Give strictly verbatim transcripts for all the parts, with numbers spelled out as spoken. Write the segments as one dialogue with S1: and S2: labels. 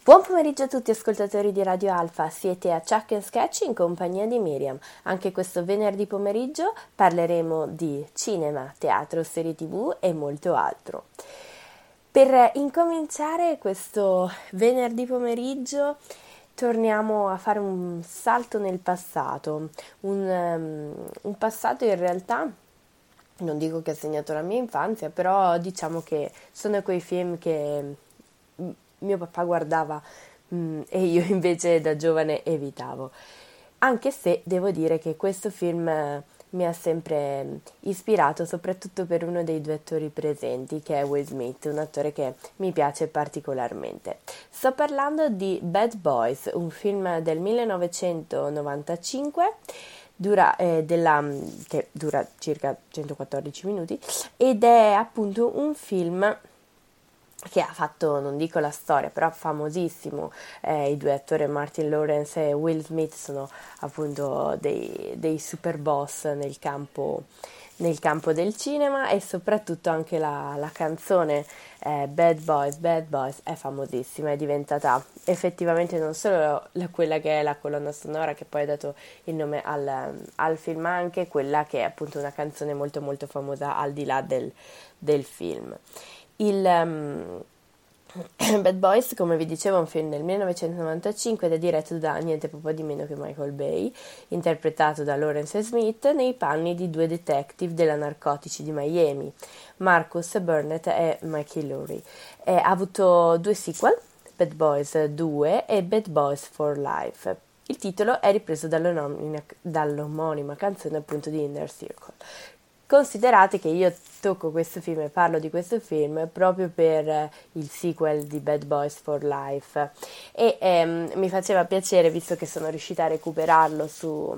S1: Buon pomeriggio a tutti ascoltatori di Radio Alfa, siete a Chuck and Sketch in compagnia di Miriam. Anche questo venerdì pomeriggio parleremo di cinema, teatro, serie tv e molto altro. Per incominciare questo venerdì pomeriggio torniamo a fare un salto nel passato, un, um, un passato in realtà, non dico che ha segnato la mia infanzia, però diciamo che sono quei film che mio papà guardava mh, e io invece da giovane evitavo, anche se devo dire che questo film eh, mi ha sempre mh, ispirato, soprattutto per uno dei due attori presenti, che è Will Smith, un attore che mi piace particolarmente. Sto parlando di Bad Boys, un film del millenovecentonovantacinque dura, eh, della, che dura circa centoquattordici minuti ed è appunto un film che ha fatto, non dico la storia, però famosissimo. Eh, i due attori Martin Lawrence e Will Smith sono appunto dei, dei super boss nel campo, nel campo del cinema, e soprattutto anche la, la canzone eh, Bad Boys, Bad Boys è famosissima, è diventata effettivamente non solo la, quella che è la colonna sonora che poi ha dato il nome al, al film, ma anche quella che è appunto una canzone molto molto famosa al di là del, del film. Il um, Bad Boys, come vi dicevo, è un film del millenovecentonovantacinque ed è diretto da niente proprio di meno che Michael Bay, interpretato da Lawrence Smith nei panni di due detective della narcotici di Miami, Marcus Burnett e Mickey Lurie. E ha avuto due sequel, Bad Boys due e Bad Boys for Life. Il titolo è ripreso dall'omonima, dall'omonima canzone appunto di Inner Circle. Considerate che io tocco questo film e parlo di questo film proprio per il sequel di Bad Boys for Life e ehm, mi faceva piacere, visto che sono riuscita a recuperarlo su,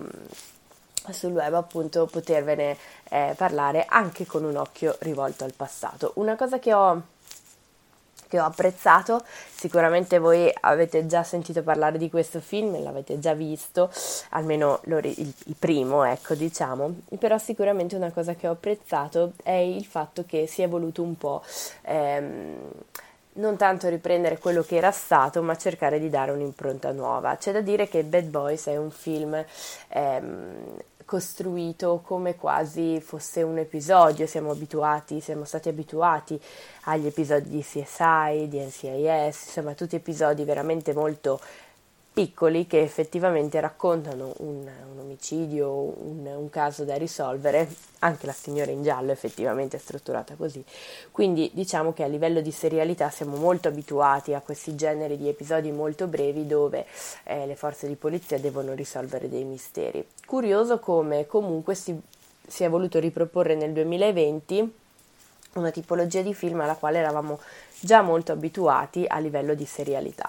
S1: sul web, appunto potervene eh, parlare anche con un occhio rivolto al passato. Una cosa che ho che ho apprezzato, sicuramente voi avete già sentito parlare di questo film, l'avete già visto, almeno il, il primo, ecco, diciamo, però sicuramente una cosa che ho apprezzato è il fatto che si è voluto un po' ehm, non tanto riprendere quello che era stato, ma cercare di dare un'impronta nuova. C'è da dire che Bad Boys è un film ehm, costruito come quasi fosse un episodio. Siamo abituati, siamo stati abituati agli episodi di C S I, di N C I S, insomma tutti episodi veramente molto piccoli che effettivamente raccontano un, un omicidio, un, un caso da risolvere. Anche La signora in giallo effettivamente è strutturata così, quindi diciamo che a livello di serialità siamo molto abituati a questi generi di episodi molto brevi dove eh, le forze di polizia devono risolvere dei misteri. Curioso come comunque si, si è voluto riproporre nel duemilaventi una tipologia di film alla quale eravamo già molto abituati a livello di serialità.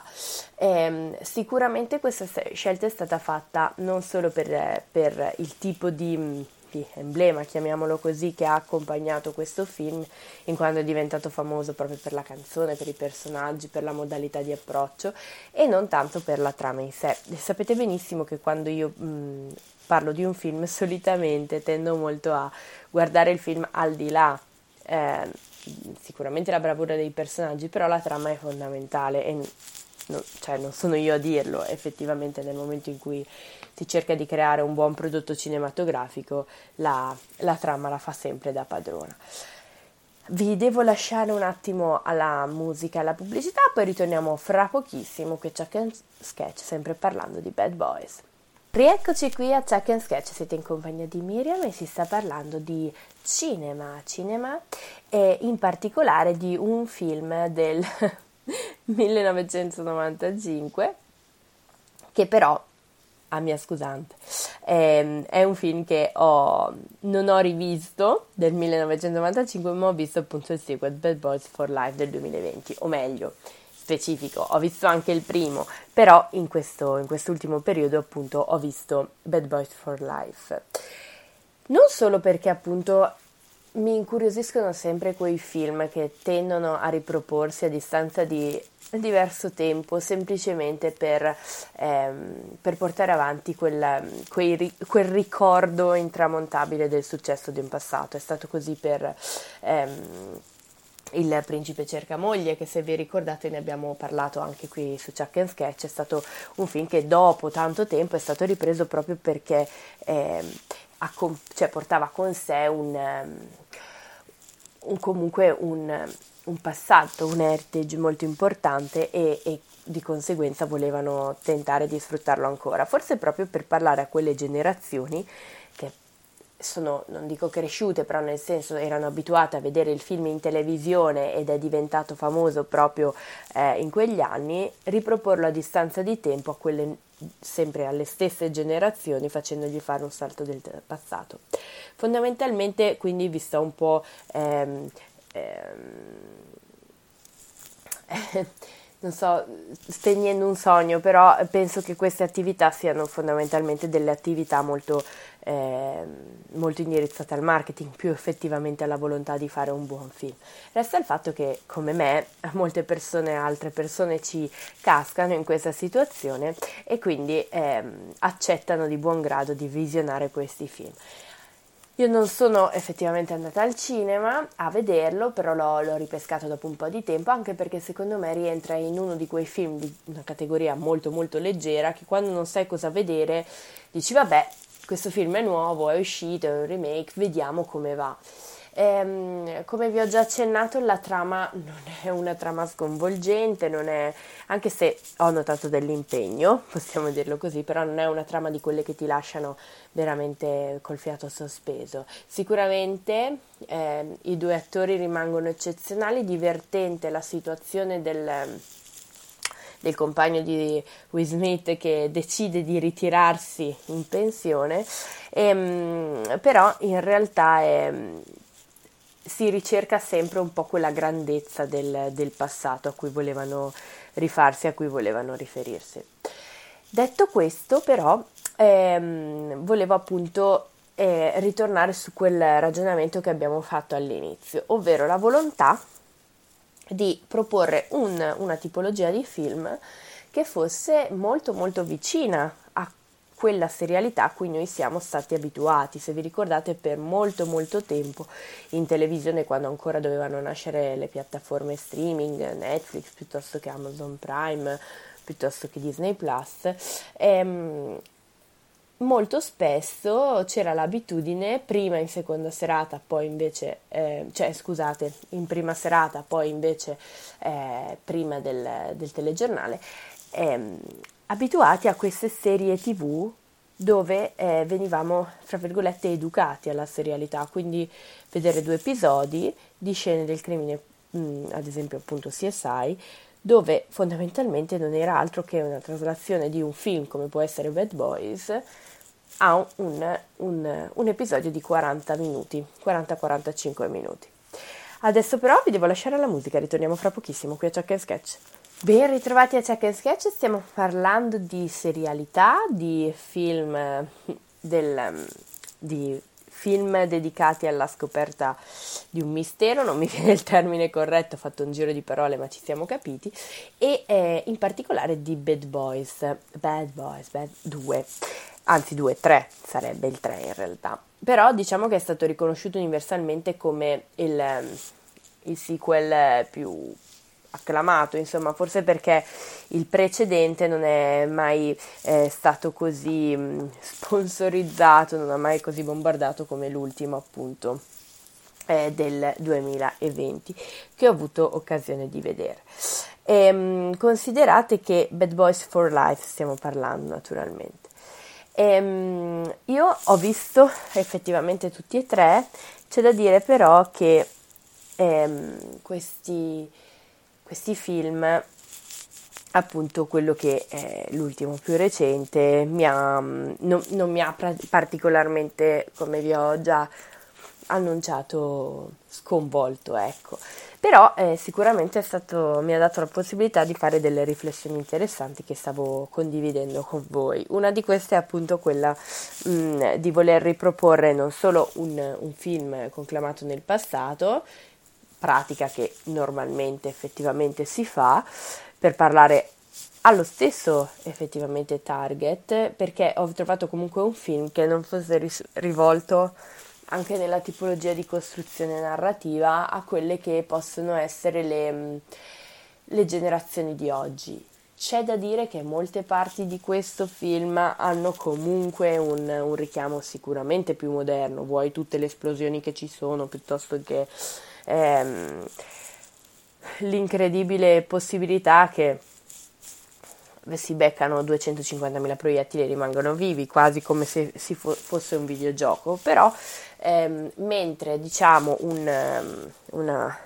S1: E, sicuramente questa scelta è stata fatta non solo per, per il tipo di, di emblema, chiamiamolo così, che ha accompagnato questo film, in quanto è diventato famoso proprio per la canzone, per i personaggi, per la modalità di approccio, e non tanto per la trama in sé. E sapete benissimo che quando io mh, parlo di un film solitamente tendo molto a guardare il film al di là Eh, sicuramente la bravura dei personaggi, però la trama è fondamentale e no, cioè non sono io a dirlo, effettivamente nel momento in cui si cerca di creare un buon prodotto cinematografico la, la trama la fa sempre da padrona. Vi devo lasciare un attimo alla musica e alla pubblicità, poi ritorniamo fra pochissimo qui a Chuck and Sketch, sempre parlando di Bad Boys. Rieccoci qui a Chuck and Sketch, siete in compagnia di Miriam e si sta parlando di cinema, cinema e in particolare di un film del millenovecentonovantacinque che però, a mia scusante, è, è un film che ho, non ho rivisto del millenovecentonovantacinque, ma ho visto appunto il sequel Bad Boys for Life del duemilaventi, o meglio specifico, ho visto anche il primo, però in questo in quest'ultimo periodo appunto ho visto Bad Boys for Life. Non solo perché appunto mi incuriosiscono sempre quei film che tendono a riproporsi a distanza di diverso tempo, semplicemente per, ehm, per portare avanti quel, quei, quel ricordo intramontabile del successo di un passato. È stato così per... Ehm, Il principe cerca moglie, che se vi ricordate ne abbiamo parlato anche qui su Chuck and Sketch, è stato un film che dopo tanto tempo è stato ripreso proprio perché eh, accom- cioè, portava con sé un, um, un comunque un, un passato, un heritage molto importante e, e di conseguenza volevano tentare di sfruttarlo ancora, forse proprio per parlare a quelle generazioni che sono, non dico cresciute, però nel senso erano abituate a vedere il film in televisione ed è diventato famoso proprio eh, in quegli anni, riproporlo a distanza di tempo a quelle sempre alle stesse generazioni, facendogli fare un salto del passato. Fondamentalmente quindi vi sto un po' ehm, ehm, non so, spegnendo un sogno, però penso che queste attività siano fondamentalmente delle attività molto, eh, molto indirizzate al marketing, più effettivamente alla volontà di fare un buon film. Resta il fatto che, come me, molte persone, altre persone ci cascano in questa situazione e quindi ehm, accettano di buon grado di visionare questi film. Io non sono effettivamente andata al cinema a vederlo, però l'ho, l'ho ripescato dopo un po' di tempo, anche perché secondo me rientra in uno di quei film di una categoria molto molto leggera, che quando non sai cosa vedere dici vabbè, questo film è nuovo, è uscito, è un remake, vediamo come va. Ehm, come vi ho già accennato, la trama non è una trama sconvolgente, non è, anche se ho notato dell'impegno, possiamo dirlo così, però non è una trama di quelle che ti lasciano veramente col fiato sospeso. Sicuramente eh, i due attori rimangono eccezionali, divertente la situazione del, del compagno di Will Smith che decide di ritirarsi in pensione, ehm, però in realtà è, si ricerca sempre un po' quella grandezza del, del passato a cui volevano rifarsi, a cui volevano riferirsi. Detto questo, però, ehm, volevo appunto eh, ritornare su quel ragionamento che abbiamo fatto all'inizio, ovvero la volontà di proporre un, una tipologia di film che fosse molto molto vicina a quella serialità a cui noi siamo stati abituati. Se vi ricordate, per molto molto tempo in televisione, quando ancora dovevano nascere le piattaforme streaming, Netflix piuttosto che Amazon Prime, piuttosto che Disney Plus, ehm, molto spesso c'era l'abitudine, prima in seconda serata, poi invece, eh, cioè scusate, in prima serata, poi invece eh, prima del, del telegiornale, ehm, abituati a queste serie tivù dove eh, venivamo, fra virgolette, educati alla serialità, quindi vedere due episodi di scene del crimine, mh, ad esempio appunto C S I, dove fondamentalmente non era altro che una traslazione di un film come può essere Bad Boys a un, un, un episodio di quaranta minuti, quaranta quarantacinque minuti. Adesso però vi devo lasciare alla musica, ritorniamo fra pochissimo qui a Chuck and Sketch. Ben ritrovati a Chuck and Sketch, stiamo parlando di serialità, di film, del, di film dedicati alla scoperta di un mistero, non mi viene il termine corretto, ho fatto un giro di parole ma ci siamo capiti, e eh, in particolare di Bad Boys, Bad Boys, Bad due, anzi due, tre, sarebbe il tre in realtà, però diciamo che è stato riconosciuto universalmente come il, il sequel più acclamato, insomma, forse perché il precedente non è mai eh, stato così mh, sponsorizzato, non ha mai così bombardato come l'ultimo, appunto, eh, del duemilaventi, che ho avuto occasione di vedere. E, mh, considerate che Bad Boys for Life stiamo parlando, naturalmente. E, mh, io ho visto effettivamente tutti e tre, c'è da dire però che ehm, questi Questi film, appunto quello che è l'ultimo più recente, mi ha, non, non mi ha particolarmente, come vi ho già annunciato, sconvolto, ecco. Però eh, sicuramente è stato, mi ha dato la possibilità di fare delle riflessioni interessanti che stavo condividendo con voi. Una di queste è appunto quella mh, di voler riproporre non solo un, un film conclamato nel passato, pratica che normalmente effettivamente si fa per parlare allo stesso effettivamente target, perché ho trovato comunque un film che non fosse ris- rivolto anche nella tipologia di costruzione narrativa a quelle che possono essere le, le generazioni di oggi. C'è da dire che molte parti di questo film hanno comunque un, un richiamo sicuramente più moderno, vuoi tutte le esplosioni che ci sono, piuttosto che ehm, l'incredibile possibilità che si beccano duecentocinquantamila proiettili e rimangono vivi, quasi come se si fo- fosse un videogioco, però ehm, mentre diciamo un, um, una,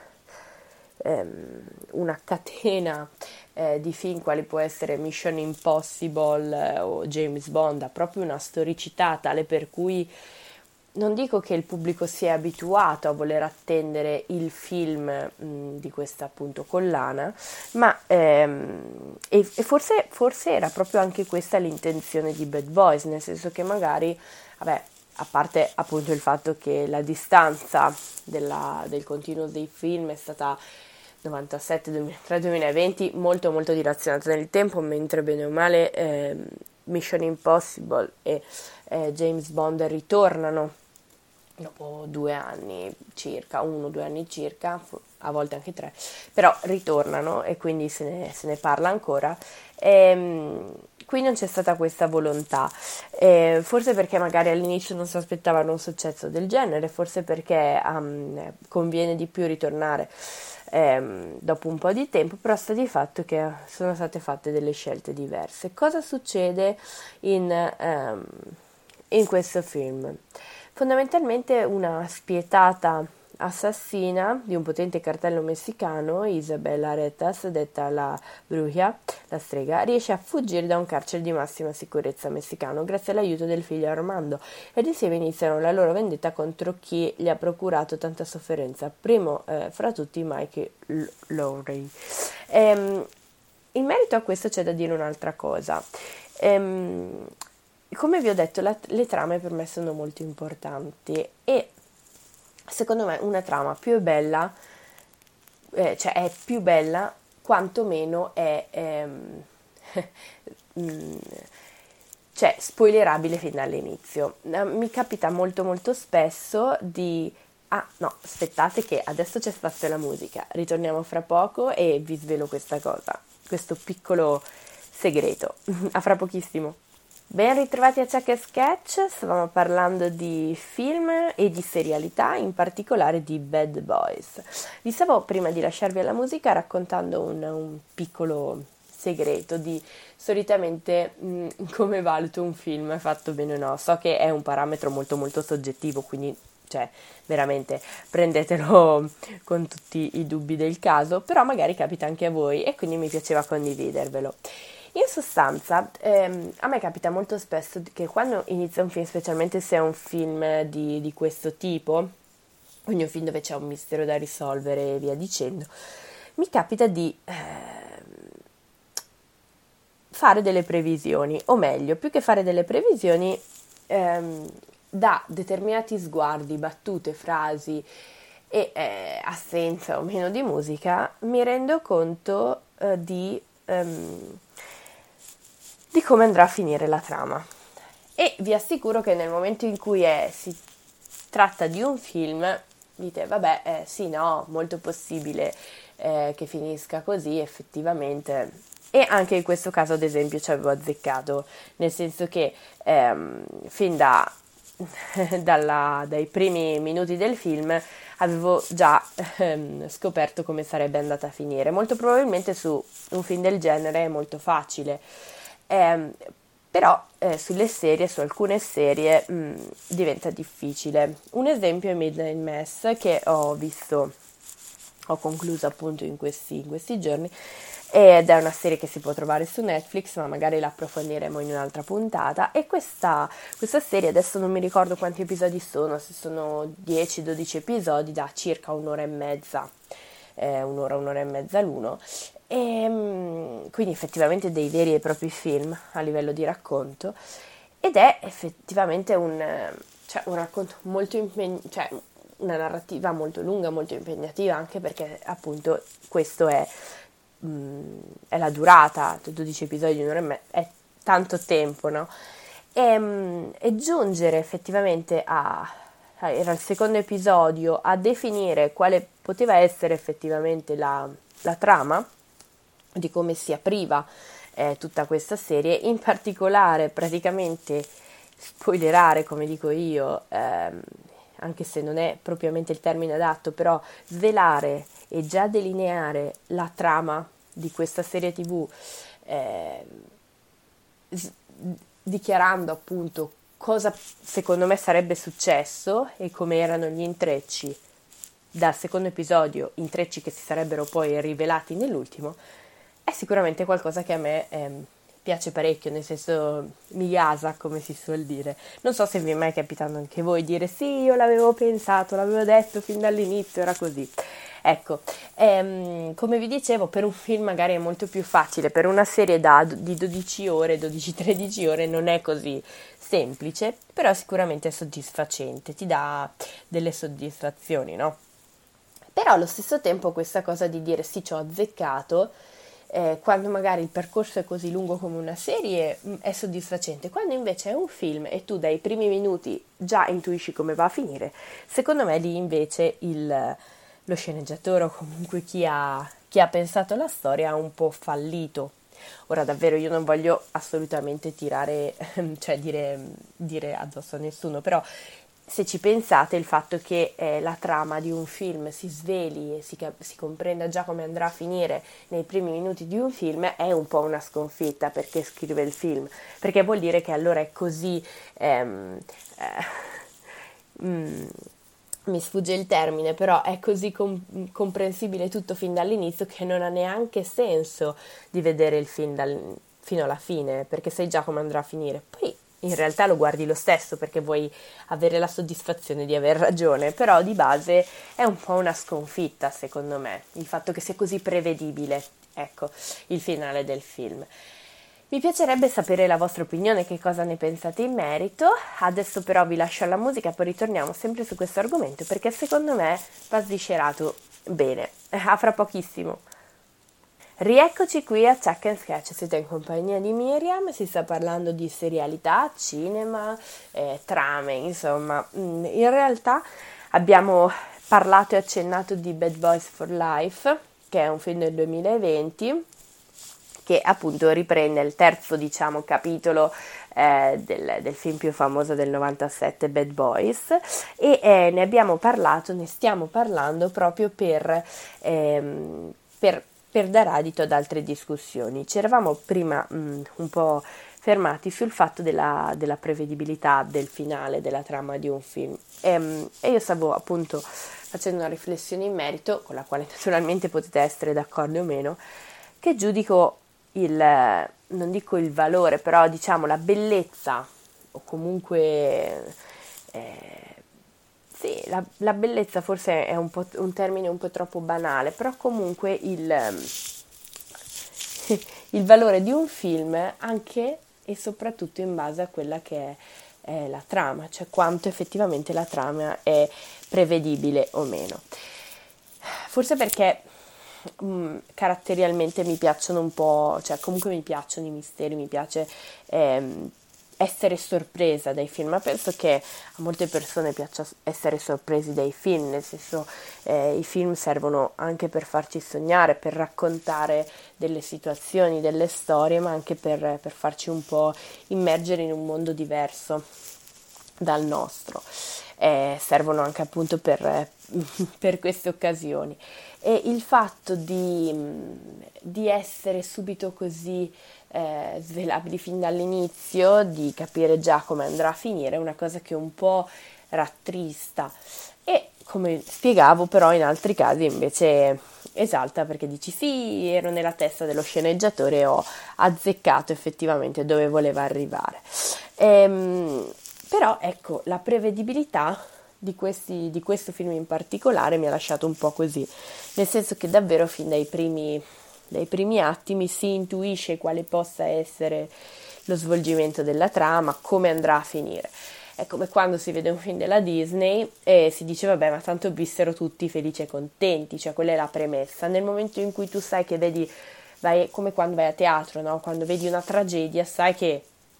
S1: um, una catena eh, di film quali può essere Mission Impossible eh, o James Bond ha proprio una storicità tale per cui non dico che il pubblico si è abituato a voler attendere il film mh, di questa appunto collana, ma ehm, e, e forse, forse era proprio anche questa l'intenzione di Bad Boys, nel senso che magari, vabbè, a parte appunto il fatto che la distanza della, del continuo dei film è stata novantasette duemilatré duemilaventi molto molto dilazionata nel tempo, mentre bene o male eh, Mission Impossible e eh, James Bond ritornano dopo due anni circa, uno o due anni circa, a volte anche tre, però ritornano e quindi se ne, se ne parla ancora. Ehm, qui non c'è stata questa volontà, eh, forse perché magari all'inizio non si aspettavano un successo del genere, forse perché um, conviene di più ritornare ehm, dopo un po' di tempo, però sta di fatto che sono state fatte delle scelte diverse. Cosa succede in, um, in questo film? Fondamentalmente una spietata assassina di un potente cartello messicano, Isabel Aretas, detta la Bruja, la strega, riesce a fuggire da un carcere di massima sicurezza messicano grazie all'aiuto del figlio Armando ed insieme iniziano la loro vendetta contro chi gli ha procurato tanta sofferenza, primo eh, fra tutti Mike L- Lowry. Ehm, in merito a questo c'è da dire un'altra cosa. Ehm, Come vi ho detto, la, le trame per me sono molto importanti e secondo me una trama più è bella, eh, cioè è più bella, quantomeno è ehm, mm, cioè spoilerabile fin dall'inizio. Eh, Mi capita molto molto spesso di ah no, aspettate che adesso c'è spazio alla musica, ritorniamo fra poco e vi svelo questa cosa, questo piccolo segreto. A fra pochissimo. Ben ritrovati a Ciak e Sketch, stavamo parlando di film e di serialità, in particolare di Bad Boys. Vi stavo prima di lasciarvi alla musica raccontando un, un piccolo segreto di solitamente mh, come valuto un film fatto bene o no. So che è un parametro molto molto soggettivo, quindi cioè veramente prendetelo con tutti i dubbi del caso, però magari capita anche a voi e quindi mi piaceva condividervelo. In sostanza, ehm, a me capita molto spesso che quando inizia un film, specialmente se è un film di, di questo tipo, quindi un film dove c'è un mistero da risolvere e via dicendo, mi capita di ehm, fare delle previsioni, o meglio, più che fare delle previsioni, ehm, da determinati sguardi, battute, frasi e eh, assenza o meno di musica, mi rendo conto eh, di... ehm, di come andrà a finire la trama. E vi assicuro che nel momento in cui è, si tratta di un film, dite, vabbè, eh, sì, no, molto possibile eh, che finisca così, effettivamente. E anche in questo caso, ad esempio, ci avevo azzeccato, nel senso che ehm, fin da, dalla, dai primi minuti del film avevo già ehm, scoperto come sarebbe andata a finire. Molto probabilmente su un film del genere è molto facile. Eh, però eh, sulle serie, su alcune serie mh, diventa difficile. Un esempio è Midnight Mass che ho visto, ho concluso appunto in questi, in questi giorni ed è una serie che si può trovare su Netflix, ma magari la approfondiremo in un'altra puntata. E questa, questa serie, adesso non mi ricordo quanti episodi sono, se sono dieci dodici episodi da circa un'ora e mezza, eh, un'ora, un'ora e mezza l'uno. E quindi effettivamente dei veri e propri film a livello di racconto ed è effettivamente un, cioè, un racconto molto impegnato, cioè una narrativa molto lunga, molto impegnativa, anche perché appunto questo è, mh, è la durata, dodici episodi di un'ora e mezza, è tanto tempo, no? E, e giungere effettivamente a, eh, era il secondo episodio, a definire quale poteva essere effettivamente la, la trama, di come si apriva eh, tutta questa serie, in particolare praticamente spoilerare, come dico io, ehm, anche se non è propriamente il termine adatto, però svelare e già delineare la trama di questa serie tivù, eh, s- dichiarando appunto cosa secondo me sarebbe successo e come erano gli intrecci dal secondo episodio, intrecci che si sarebbero poi rivelati nell'ultimo, è sicuramente qualcosa che a me ehm, piace parecchio, nel senso mi gasa, come si suol dire. Non so se vi è mai capitato anche voi dire sì, io l'avevo pensato, l'avevo detto fin dall'inizio, era così. Ecco, ehm, come vi dicevo, per un film magari è molto più facile, per una serie da, di dodici ore, dodici tredici ore non è così semplice, però sicuramente è soddisfacente, ti dà delle soddisfazioni, no? Però allo stesso tempo questa cosa di dire sì, ci ho azzeccato, eh, quando magari il percorso è così lungo come una serie, mh, è soddisfacente. Quando invece è un film e tu dai primi minuti già intuisci come va a finire, secondo me lì invece il, lo sceneggiatore o comunque chi ha, chi ha pensato la storia ha un po' fallito. Ora davvero io non voglio assolutamente tirare, cioè dire, dire addosso a nessuno, però se ci pensate, il fatto che eh, la trama di un film si sveli e si, cap- si comprenda già come andrà a finire nei primi minuti di un film è un po' una sconfitta per chi scrive il film, perché vuol dire che allora è così, ehm, eh, mm, mi sfugge il termine, però è così com- comprensibile tutto fin dall'inizio che non ha neanche senso di vedere il film dal- fino alla fine, perché sai già come andrà a finire. Poi in realtà lo guardi lo stesso perché vuoi avere la soddisfazione di aver ragione, però di base è un po' una sconfitta, secondo me, il fatto che sia così prevedibile, ecco, il finale del film. Mi piacerebbe sapere la vostra opinione, che cosa ne pensate in merito. Adesso però vi lascio alla musica, poi ritorniamo sempre su questo argomento perché secondo me va sviscerato bene. A fra pochissimo. Rieccoci qui a Chuck and Sketch, siete in compagnia di Miriam, si sta parlando di serialità, cinema, eh, trame, insomma. In realtà abbiamo parlato e accennato di Bad Boys for Life, che è un film del duemilaventi, che appunto riprende il terzo, diciamo, capitolo eh, del, del film più famoso del novantasette, Bad Boys, e eh, ne abbiamo parlato, ne stiamo parlando proprio per, ehm, per, per dare adito ad altre discussioni. Ci eravamo prima mh, un po' fermati sul fatto della, della prevedibilità del finale, della trama di un film, e, e io stavo appunto facendo una riflessione in merito, con la quale naturalmente potete essere d'accordo o meno, che giudico il, non dico il valore, però diciamo la bellezza, o comunque, eh, sì, la, la bellezza forse è un, po', un termine un po' troppo banale, però comunque il, il valore di un film anche e soprattutto in base a quella che è, è la trama, cioè quanto effettivamente la trama è prevedibile o meno. Forse perché mh, caratterialmente mi piacciono un po', cioè comunque mi piacciono i misteri, mi piace ehm, essere sorpresa dai film, ma penso che a molte persone piaccia essere sorpresi dai film, nel senso eh, i film servono anche per farci sognare, per raccontare delle situazioni, delle storie, ma anche per, per farci un po' immergere in un mondo diverso dal nostro. Eh, servono anche appunto per, per queste occasioni. E il fatto di, di essere subito così eh, svelabili fin dall'inizio, di capire già come andrà a finire, è una cosa che un po' rattrista. E come spiegavo, però, in altri casi invece esalta perché dici sì, ero nella testa dello sceneggiatore e ho azzeccato effettivamente dove voleva arrivare. Ehm, però ecco, la prevedibilità di, questi, di questo film in particolare mi ha lasciato un po' così, nel senso che davvero fin dai primi, dai primi attimi si intuisce quale possa essere lo svolgimento della trama, come andrà a finire. È come quando si vede un film della Disney e si dice vabbè, ma tanto vissero tutti felici e contenti, cioè quella è la premessa. Nel momento in cui tu sai che vedi, vai, come quando vai a teatro, no? Quando vedi una tragedia, sai che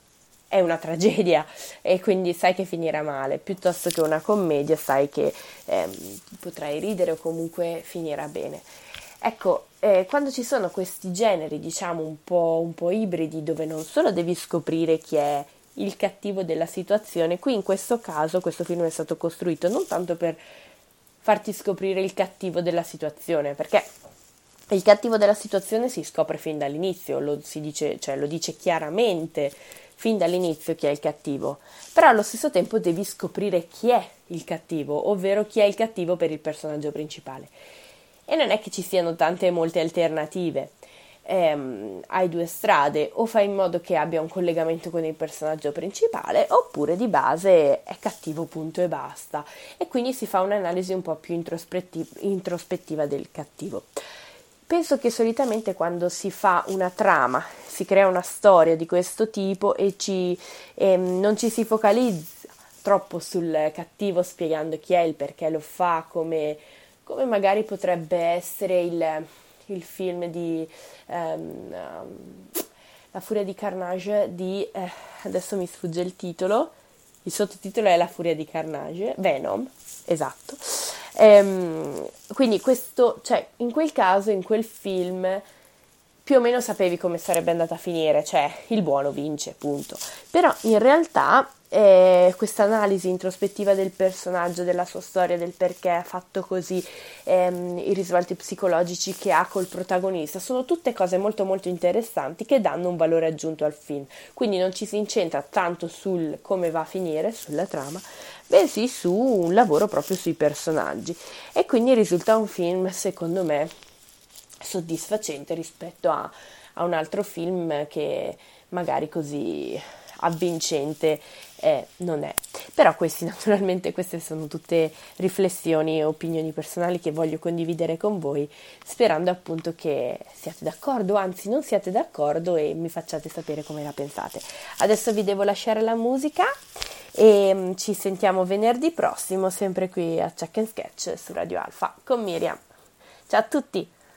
S1: è una tragedia e quindi sai che finirà male, piuttosto che una commedia sai che eh, potrai ridere o comunque finirà bene. Ecco, eh, quando ci sono questi generi, diciamo, un po', un po' ibridi, dove non solo devi scoprire chi è il cattivo della situazione, qui in questo caso questo film è stato costruito non tanto per farti scoprire il cattivo della situazione, perché il cattivo della situazione si scopre fin dall'inizio, lo si dice, cioè lo dice chiaramente fin dall'inizio chi è il cattivo, però allo stesso tempo devi scoprire chi è il cattivo, ovvero chi è il cattivo per il personaggio principale. E non è che ci siano tante e molte alternative. Ehm, hai due strade: o fai in modo che abbia un collegamento con il personaggio principale, oppure di base è cattivo, punto e basta. E quindi si fa un'analisi un po' più introspettiva, introspettiva del cattivo. Penso che solitamente quando si fa una trama, si crea una storia di questo tipo e ci, ehm, non ci si focalizza troppo sul cattivo spiegando chi è, il perché lo fa, come, come magari potrebbe essere il, il film di um, um, La furia di Carnage di, eh, adesso mi sfugge il titolo, il sottotitolo è La furia di Carnage, Venom, esatto. Ehm, quindi questo, cioè in quel caso, in quel film, più o meno sapevi come sarebbe andata a finire, cioè il buono vince, punto. Però in realtà eh, questa analisi introspettiva del personaggio, della sua storia, del perché ha fatto così, ehm, i risvolti psicologici che ha col protagonista, sono tutte cose molto molto interessanti che danno un valore aggiunto al film. Quindi non ci si incentra tanto sul come va a finire, sulla trama, bensì su un lavoro proprio sui personaggi. E quindi risulta un film, secondo me, soddisfacente rispetto a, a un altro film che magari così avvincente eh, non è. Però questi naturalmente queste sono tutte riflessioni e opinioni personali che voglio condividere con voi, sperando appunto che siate d'accordo, anzi non siate d'accordo, e mi facciate sapere come la pensate. Adesso vi devo lasciare la musica e ci sentiamo venerdì prossimo, sempre qui a Check and Sketch su Radio Alfa con Miriam. Ciao a tutti!